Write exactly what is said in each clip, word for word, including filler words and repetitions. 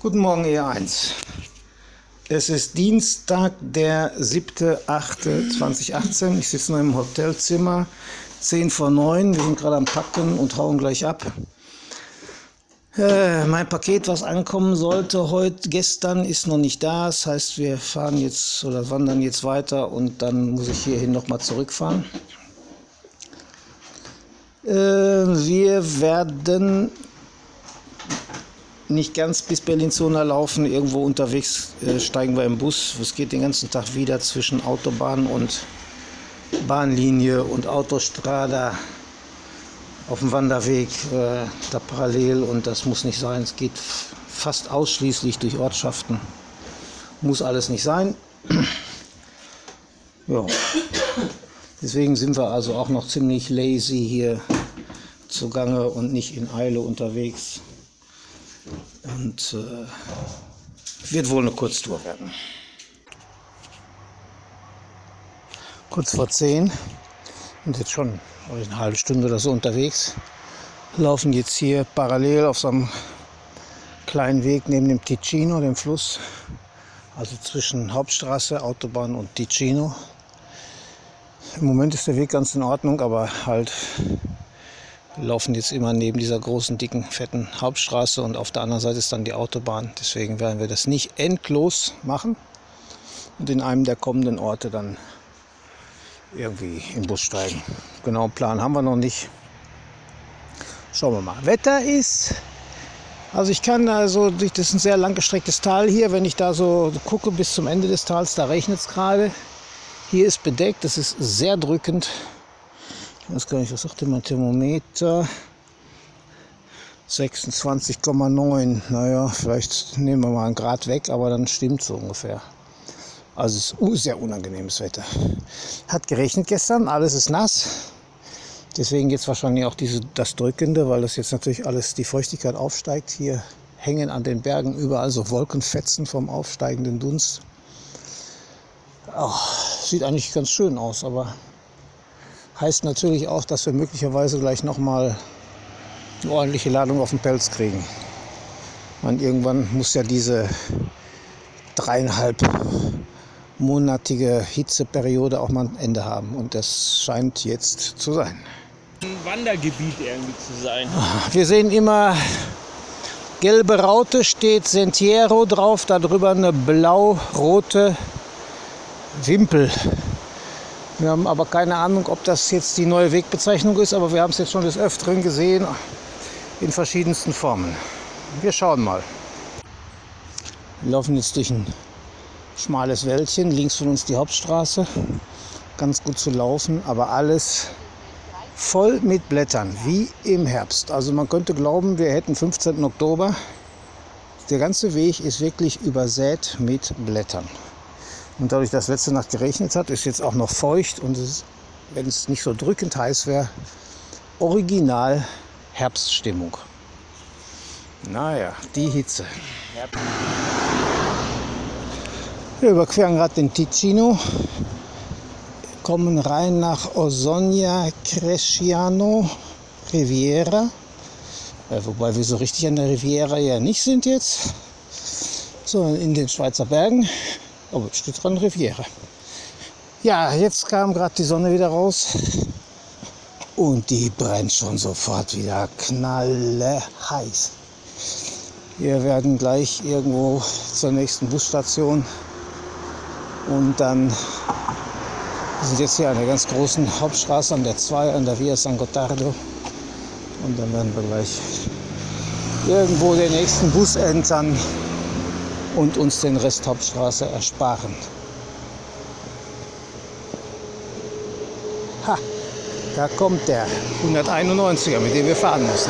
Guten Morgen, E eins. Es ist Dienstag, der siebter achter zweitausendachtzehn. Ich sitze noch im Hotelzimmer, zehn vor neun. Wir sind gerade am Packen und hauen gleich ab. Äh, mein Paket, was ankommen sollte heute, gestern, ist noch nicht da. Das heißt, wir fahren jetzt oder wandern jetzt weiter und dann muss ich hierhin nochmal zurückfahren. Äh, wir werden nicht ganz bis Bellinzona laufen, irgendwo unterwegs äh, steigen wir im Bus. Es geht den ganzen Tag wieder zwischen Autobahn und Bahnlinie und Autostrada auf dem Wanderweg äh, da parallel, und das muss nicht sein. Es geht fast ausschließlich durch Ortschaften. Muss alles nicht sein. Ja. Deswegen sind wir also auch noch ziemlich lazy hier zugange und nicht in Eile unterwegs. Und äh, wird wohl eine Kurztour werden. Kurz vor zehn und jetzt schon eine halbe Stunde oder so unterwegs. Laufen jetzt hier parallel auf so einem kleinen Weg neben dem Ticino, dem Fluss. Also zwischen Hauptstraße, Autobahn und Ticino. Im Moment ist der Weg ganz in Ordnung, aber halt wir laufen jetzt immer neben dieser großen, dicken, fetten Hauptstraße und auf der anderen Seite ist dann die Autobahn. Deswegen werden wir das nicht endlos machen und in einem der kommenden Orte dann irgendwie in den Bus steigen. Genauen Plan haben wir noch nicht. Schauen wir mal. Wetter ist, also ich kann also, das ist ein sehr langgestrecktes Tal hier, wenn ich da so gucke bis zum Ende des Tals, da regnet es gerade. Hier ist bedeckt, das ist sehr drückend. Ich weiß gar nicht, was sagt denn mein Thermometer? sechsundzwanzig Komma neun. Naja, vielleicht nehmen wir mal einen Grad weg, aber dann stimmt so ungefähr. Also es ist sehr unangenehmes Wetter. Hat geregnet gestern, alles ist nass. Deswegen jetzt wahrscheinlich auch diese, das Drückende, weil das jetzt natürlich alles die Feuchtigkeit aufsteigt. Hier hängen an den Bergen überall so Wolkenfetzen vom aufsteigenden Dunst. Oh, sieht eigentlich ganz schön aus, aber heißt natürlich auch, dass wir möglicherweise gleich nochmal eine ordentliche Ladung auf den Pelz kriegen. Man, irgendwann muss ja diese dreieinhalb monatige Hitzeperiode auch mal ein Ende haben. Und das scheint jetzt zu sein. Ein Wandergebiet irgendwie zu sein. Wir sehen immer gelbe Raute, steht Sentiero drauf, darüber eine blau-rote Wimpel. Wir haben aber keine Ahnung, ob das jetzt die neue Wegbezeichnung ist, aber wir haben es jetzt schon des Öfteren gesehen, in verschiedensten Formen. Wir schauen mal. Wir laufen jetzt durch ein schmales Wäldchen, links von uns die Hauptstraße. Ganz gut zu laufen, aber alles voll mit Blättern, wie im Herbst. Also man könnte glauben, wir hätten fünfzehnten Oktober. Der ganze Weg ist wirklich übersät mit Blättern. Und dadurch, dass letzte Nacht geregnet hat, ist jetzt auch noch feucht und es ist, wenn es nicht so drückend heiß wäre, original Herbststimmung. Naja, die Hitze. Wir überqueren gerade den Ticino, kommen rein nach Osogna Cresciano Riviera, ja, wobei wir so richtig an der Riviera ja nicht sind jetzt, sondern in den Schweizer Bergen. Aber es steht dran Riviera. Ja, jetzt kam gerade die Sonne wieder raus und die brennt schon sofort wieder knallheiß. Wir werden gleich irgendwo zur nächsten Busstation und dann wir sind jetzt hier an der ganz großen Hauptstraße, an der zwei, an der Via San Gottardo, und dann werden wir gleich irgendwo den nächsten Bus entern und uns den Rest Hauptstraße ersparen. Ha, da kommt der hunderteinundneunziger, mit dem wir fahren müssen.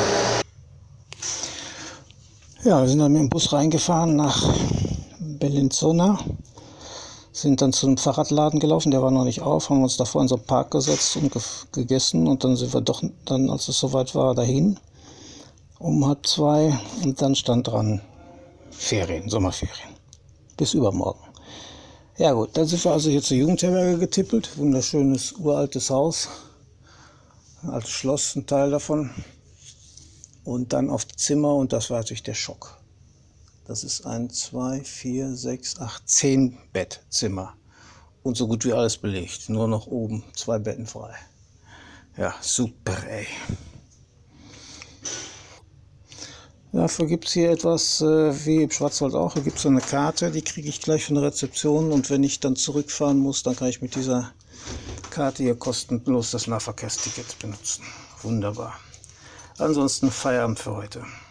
Ja, wir sind dann mit dem Bus reingefahren nach Bellinzona, sind dann zu einem Fahrradladen gelaufen, der war noch nicht auf, haben uns davor in so einen Park gesetzt und ge gegessen und dann sind wir doch, dann, als es soweit war, dahin um halb zwei und dann stand dran Ferien, Sommerferien. Bis übermorgen. Ja gut, dann sind wir also hier zur Jugendherberge getippelt. Wunderschönes, uraltes Haus. Als Schloss, ein Teil davon. Und dann auf die Zimmer und das war natürlich der Schock. Das ist ein zwei, vier, sechs, acht, zehn Bettzimmer. Und so gut wie alles belegt. Nur noch oben zwei Betten frei. Ja, super, ey. Dafür gibt es hier etwas, äh, wie im Schwarzwald auch, hier gibt es so eine Karte, die kriege ich gleich von der Rezeption. Und wenn ich dann zurückfahren muss, dann kann ich mit dieser Karte hier kostenlos das Nahverkehrsticket benutzen. Wunderbar. Ansonsten Feierabend für heute.